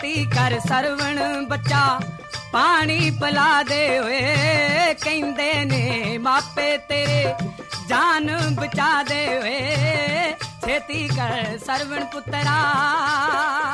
ਛੇਤੀ ਕਰ ਸਰਵਣ ਬੱਚਾ ਪਾਣੀ ਪਿਲਾ ਦੇ ਓਏ ਕਹਿੰਦੇ ਨੇ ਮਾਪੇ ਤੇਰੇ ਜਾਨ ਬਚਾ ਦੇ ਓਏ ਛੇਤੀ ਕਰ ਸਰਵਣ ਪੁੱਤਰਾ